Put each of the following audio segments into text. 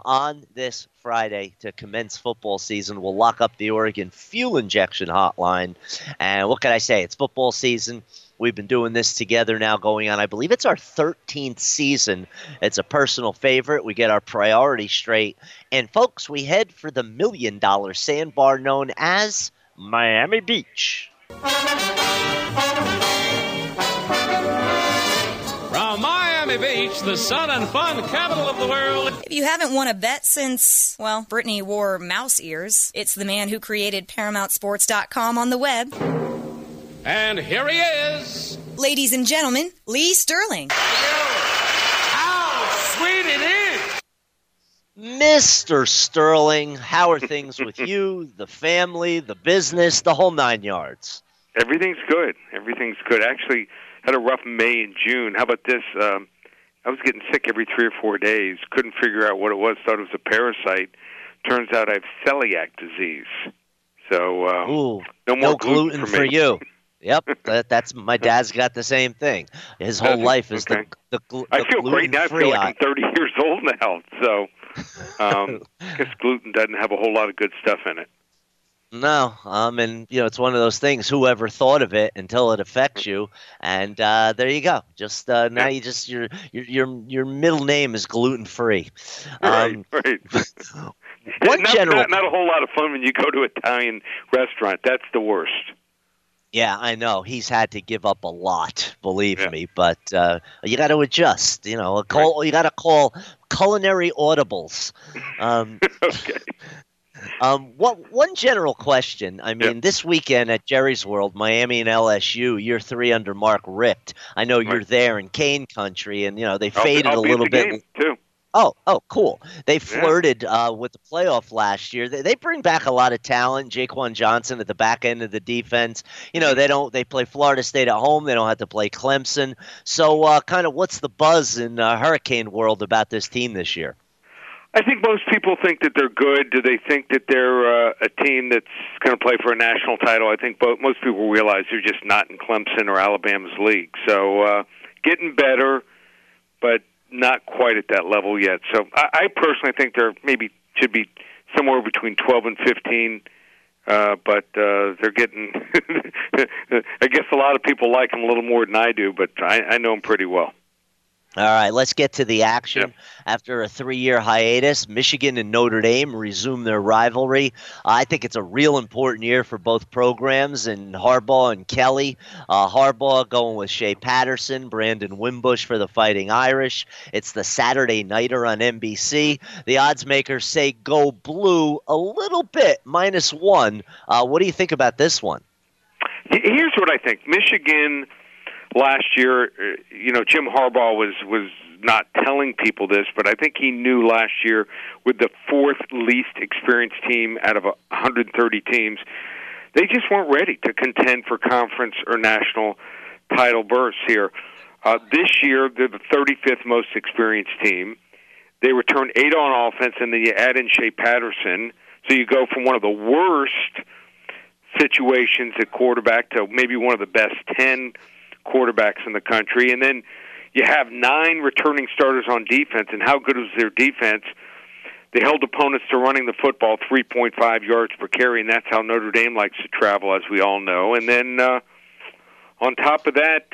on this Friday to commence football season. We'll lock up the Oregon Fuel Injection Hotline. And what can I say? It's football season. We've been doing this together now going on, I believe it's our 13th season. It's a personal favorite. We get our priorities straight. And, folks, we head for the $1 million sandbar known as Miami Beach. From Miami Beach, the sun and fun capital of the world. If you haven't won a bet since, well, Brittany wore mouse ears, it's the man who created ParamountSports.com on the web. And here he is. Ladies and gentlemen, Lee Sterling. How sweet it is. Mr. Sterling, how are things with you, the family, the business, the whole nine yards? Everything's good. Everything's good. Actually, had a rough May and June. How about this? I was getting sick every 3 or 4 days. Couldn't figure out what it was. Thought it was a parasite. Turns out I have celiac disease. So no gluten for you. Yep, that's my dad's got the same thing. His whole life is okay. the I feel great now. I feel like I'm 30 years old now. So I guess gluten doesn't have a whole lot of good stuff in it. No, and it's one of those things. Whoever thought of it until it affects you, and there you go. Just now, you just your middle name is gluten free. Right. One general, not a whole lot of fun when you go to an Italian restaurant. That's the worst. Yeah, I know. He's had to give up a lot, believe me. But you got to adjust. You got to call culinary audibles. Okay. One general question. I mean, this weekend at Jerry's World, Miami and LSU, year 3 under Mark Richt. I know you're there in Cane Country, and they faded I'll a little bit. Game too. Oh, cool. They flirted with the playoff last year. They bring back a lot of talent. Jaquan Johnson at the back end of the defense. They play Florida State at home. They don't have to play Clemson. So kind of what's the buzz in Hurricane world about this team this year? I think most people think that they're good. Do they think that they're a team that's going to play for a national title? I think most people realize they're just not in Clemson or Alabama's league. So getting better, but not quite at that level yet. So I personally think they're maybe should be somewhere between 12 and 15. But they're getting I guess a lot of people like them a little more than I do, but I know them pretty well. All right, let's get to the action. Yep. After a 3-year hiatus, Michigan and Notre Dame resume their rivalry. I think it's a real important year for both programs, and Harbaugh and Kelly. Harbaugh going with Shea Patterson, Brandon Wimbush for the Fighting Irish. It's the Saturday nighter on NBC. The odds makers say go blue a little bit, -1. What do you think about this one? Here's what I think. Michigan last year, Jim Harbaugh was not telling people this, but I think he knew last year with the 4th least experienced team out of 130 teams, they just weren't ready to contend for conference or national title berths here. This year, they're the 35th most experienced team. They return 8 on offense, and then you add in Shea Patterson, so you go from one of the worst situations at quarterback to maybe one of the best 10 quarterbacks in the country, and then you have 9 returning starters on defense. And how good was their defense? They held opponents to running the football 3.5 yards per carry, and that's how Notre Dame likes to travel, as we all know. And then on top of that,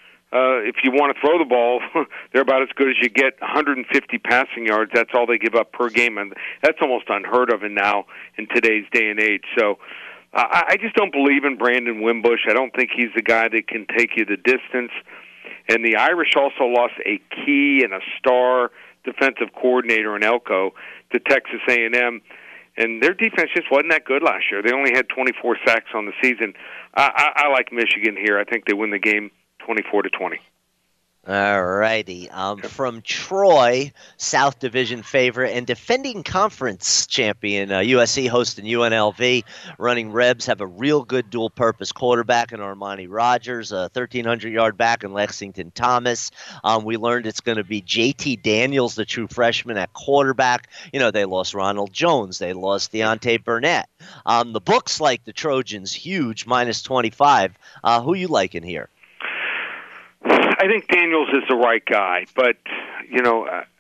if you want to throw the ball, they're about as good as you get. 150 passing yards, that's all they give up per game, and that's almost unheard of in today's day and age. So I just don't believe in Brandon Wimbush. I don't think he's the guy that can take you the distance. And the Irish also lost a key and a star defensive coordinator in Elko to Texas A&M, and their defense just wasn't that good last year. They only had 24 sacks on the season. I like Michigan here. I think they win the game 24-20. All righty. From Troy, South Division favorite and defending conference champion, USC hosting UNLV. Running Rebs have a real good dual-purpose quarterback in Armani Rogers, a 1,300-yard back in Lexington Thomas. We learned it's going to be J.T. Daniels, the true freshman at quarterback. They lost Ronald Jones. They lost Deontay Burnett. The books like the Trojans, huge, -25. Who you liking here? I think Daniels is the right guy, but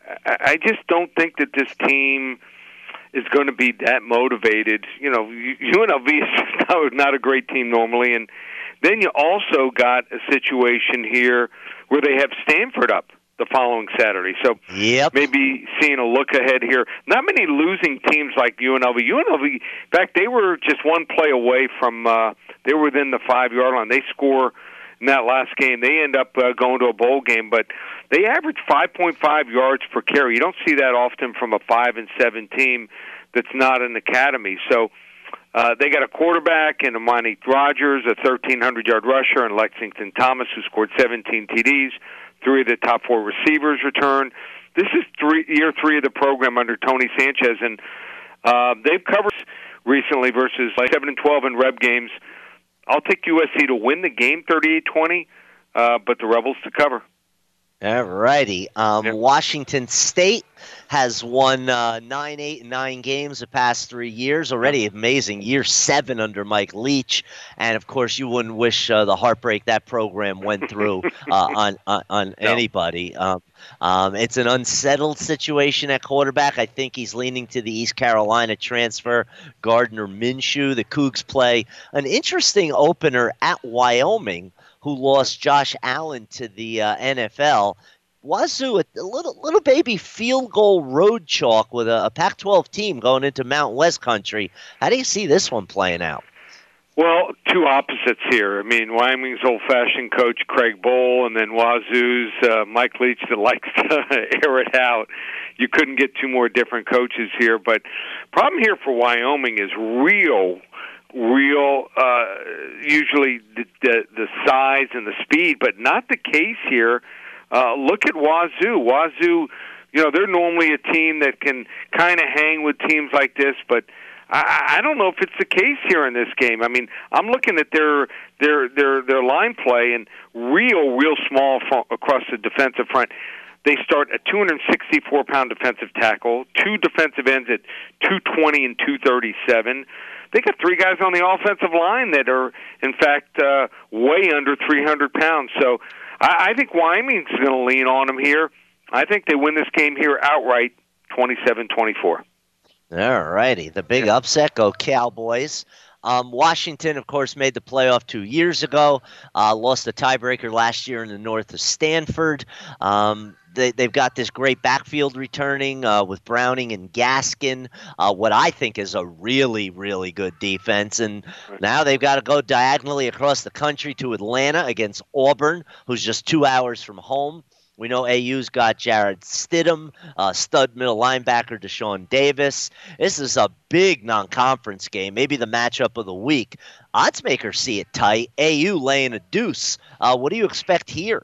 I just don't think that this team is going to be that motivated. You know, UNLV is just not a great team normally, and then you also got a situation here where they have Stanford up the following Saturday. So maybe seeing a look ahead here. Not many losing teams like UNLV. UNLV, in fact, they were just one play away from, they were within the 5-yard line. They score in that last game. They end up going to a bowl game, but they average 5.5 yards per carry. You don't see that often from a 5-7 team that's not an academy. So they got a quarterback in Amani Rogers, a 1,300-yard rusher, and Lexington Thomas, who scored 17 TDs. 3 of the top 4 receivers return. This is year 3 of the program under Tony Sanchez, and they've covered recently versus 7-12 in Reb games. I'll take USC to win the game 38-20, but the Rebels to cover. All righty. Washington State has won 9, 8, and 9 games the past 3 years. Already amazing. Year 7 under Mike Leach. And, of course, you wouldn't wish the heartbreak that program went through on anybody. It's an unsettled situation at quarterback. I think he's leaning to the East Carolina transfer, Gardner Minshew. The Cougs play an interesting opener at Wyoming, who lost Josh Allen to the NFL. Wazoo, a little baby field goal road chalk with a Pac-12 team going into Mountain West country. How do you see this one playing out? Well, two opposites here. I mean, Wyoming's old-fashioned coach Craig Bowl, and then Wazoo's Mike Leach that likes to air it out. You couldn't get 2 more different coaches here. But problem here for Wyoming is real, usually the size and the speed, but not the case here. Look at Wazoo. Wazoo, they're normally a team that can kind of hang with teams like this, but I don't know if it's the case here in this game. I mean, I'm looking at their line play and real small across the defensive front. They start a 264-pound defensive tackle, 2 defensive ends at 220 and 237. They got 3 guys on the offensive line that are, in fact, way under 300 pounds. So I think Wyoming's going to lean on them here. I think they win this game here outright, 27-24. All righty. The big upset, go Cowboys. Washington, of course, made the playoff 2 years ago, lost the tiebreaker last year in the north of Stanford. They've got this great backfield returning with Browning and Gaskin, what I think is a really, really good defense. And now they've got to go diagonally across the country to Atlanta against Auburn, who's just 2 hours from home. We know AU's got Jared Stidham, stud middle linebacker Deshaun Davis. This is a big non-conference game, maybe the matchup of the week. Odds makers see it tight. AU laying a deuce. What do you expect here?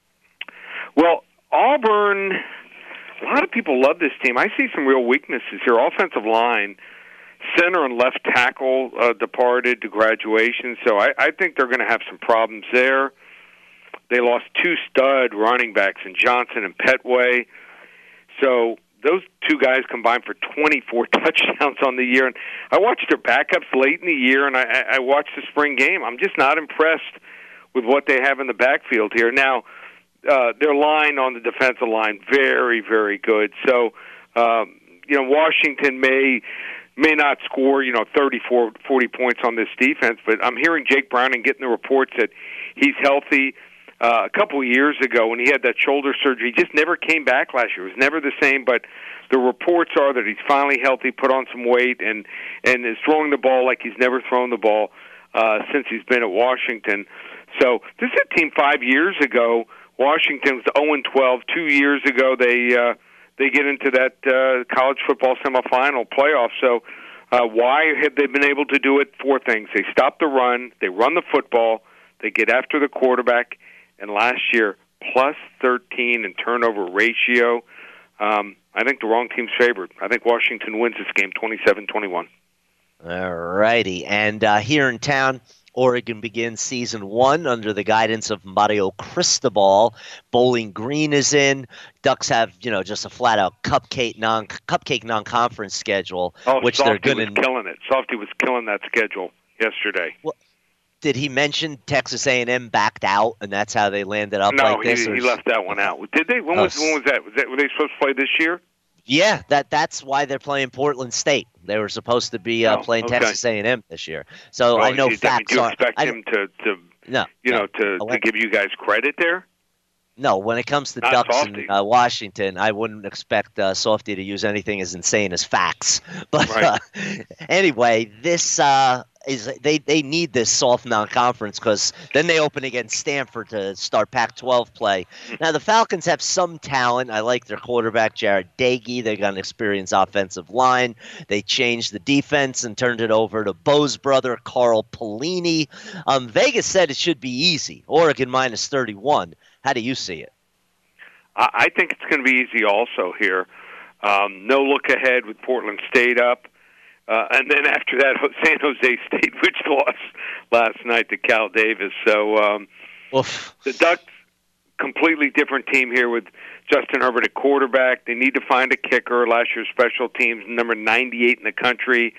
Well, Auburn, a lot of people love this team. I see some real weaknesses here. Offensive line, center and left tackle departed to graduation, so I think they're going to have some problems there. They lost 2 stud running backs in Johnson and Petway. So those 2 guys combined for 24 touchdowns on the year. And I watched their backups late in the year, and I watched the spring game. I'm just not impressed with what they have in the backfield here. Now, their line on the defensive line, very, very good. So, Washington may not score, 34, 40 points on this defense, but I'm hearing Jake Browning getting the reports that he's healthy. A couple of years ago when he had that shoulder surgery, he just never came back last year. It was never the same, but the reports are that he's finally healthy, put on some weight, and is throwing the ball like he's never thrown the ball since he's been at Washington. So this is a team 5 years ago. Washington was 0-12. 2 years ago, they get into that college football semifinal playoff. So why have they been able to do it? 4 things. They stop the run, they run the football, they get after the quarterback, and last year, plus 13 in turnover ratio. I think the wrong team's favored. I think Washington wins this game 27-21. All righty. And here in town, Oregon begins season 1 under the guidance of Mario Cristobal. Bowling Green is in. Ducks have, just a flat-out cupcake non-conference schedule, which Softy they're going to killing it. Softy was killing that schedule yesterday. did he mention Texas A&M backed out, and that's how they landed up like this? No, he left that one out. Did they? When was that? Were they supposed to play this year? Yeah, that's why they're playing Portland State. They were supposed to be playing Texas A&M this year. So I know facts. Do you expect him to give you guys credit there? No, when it comes to Not Ducks Softy. and Washington, I wouldn't expect Softy to use anything as insane as facts. But Right. Anyway, this they need this soft non-conference because then they open against Stanford to start Pac-12 play. Now the Falcons have some talent. I like their quarterback Jared Dagey. They got an experienced offensive line. They changed the defense and turned it over to Bo's brother Carl Pelini. Vegas said it should be easy. Oregon minus 31. How do you see it? I think it's going to be easy also here. No look ahead with Portland State up. And then after that, San Jose State, which lost last night to Cal Davis. So the Ducks, completely different team here with Justin Herbert at quarterback. They need to find a kicker. Last year's special teams, number 98 in the country.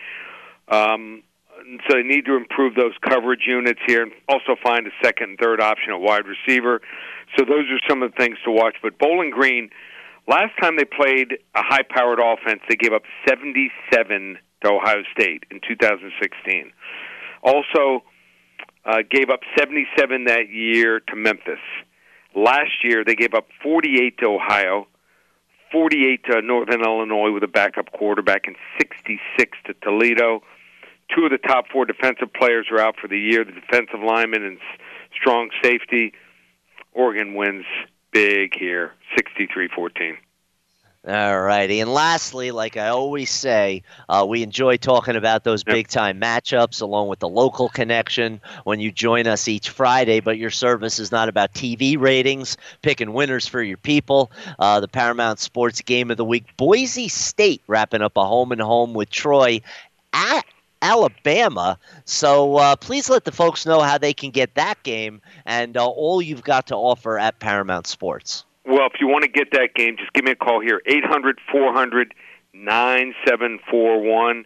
So they need to improve those coverage units here and also find a second and third option at wide receiver. So those are some of the things to watch. But Bowling Green, last time they played a high-powered offense, they gave up 77 to Ohio State in 2016. Also gave up 77 that year to Memphis. Last year they gave up 48 to Ohio, 48 to Northern Illinois with a backup quarterback, and 66 to Toledo. Two of the top four defensive players are out for the year, the defensive lineman and strong safety. Oregon wins big here, 63-14. All righty. And lastly, like I always say, we enjoy talking about those big-time matchups along with the local connection when you join us each Friday, but your service is not about TV ratings, picking winners for your people. The Paramount Sports Game of the Week, Boise State wrapping up a home-and-home with Troy at Alabama. So please let the folks know how they can get that game and all you've got to offer at Paramount Sports. Well, if you want to get that game, just give me a call here, 800-400-9741,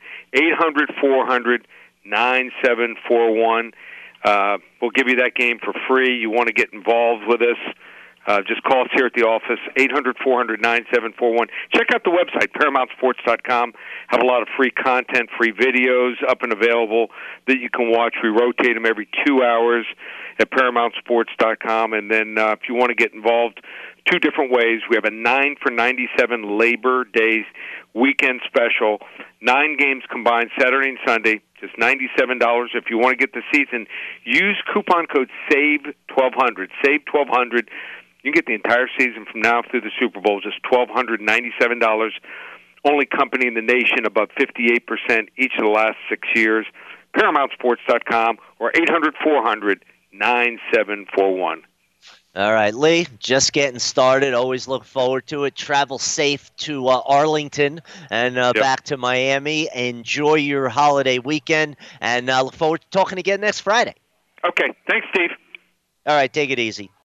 800-400-9741. We'll give you that game for free. You want to get involved with us, just call us here at the office, 800-400-9741. Check out the website, ParamountSports.com. Have a lot of free content, free videos up and available that you can watch. We rotate them every 2 hours at ParamountSports.com. And then if you want to get involved, two different ways. We have a 9 for $97 Labor Day weekend special. 9 games combined, Saturday and Sunday, just $97. If you want to get the season, use coupon code SAVE1200. SAVE1200. You can get the entire season from now through the Super Bowl, just $1,297. Only company in the nation above 58% each of the last 6 years. ParamountSports.com or 800-400-9741. All right, Lee, just getting started. Always look forward to it. Travel safe to Arlington and back to Miami. Enjoy your holiday weekend, and look forward to talking again next Friday. Okay. Thanks, Steve. All right, take it easy.